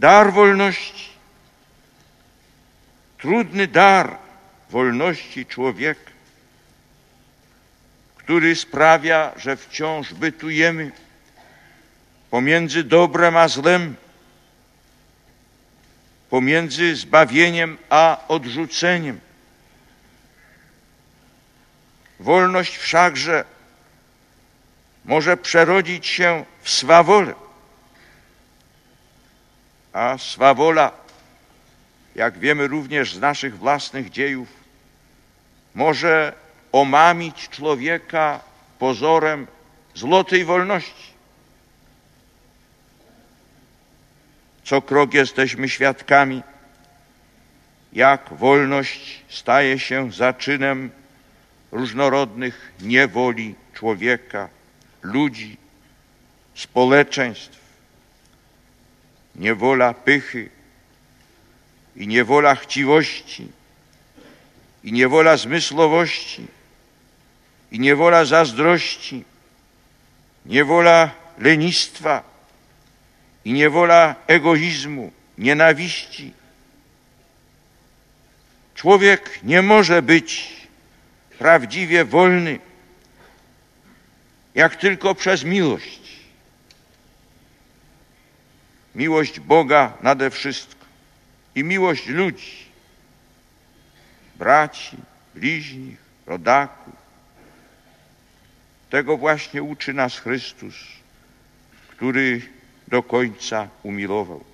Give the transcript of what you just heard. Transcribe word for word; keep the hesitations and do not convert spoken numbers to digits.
dar wolności, trudny dar wolności człowieka, który sprawia, że wciąż bytujemy pomiędzy dobrem a złem, pomiędzy zbawieniem a odrzuceniem. Wolność wszakże może przerodzić się w swawolę, a swawola, jak wiemy również z naszych własnych dziejów, może omamić człowieka pozorem złotej wolności. Co krok jesteśmy świadkami, jak wolność staje się zaczynem różnorodnych niewoli człowieka, ludzi, społeczeństw. Niewola pychy i niewola chciwości, i niewola zmysłowości, i niewola zazdrości, niewola lenistwa, i niewola egoizmu, nienawiści. Człowiek nie może być prawdziwie wolny, jak tylko przez miłość. Miłość Boga nade wszystko i miłość ludzi, braci, bliźnich, rodaków. Tego właśnie uczy nas Chrystus, który do końca umilował.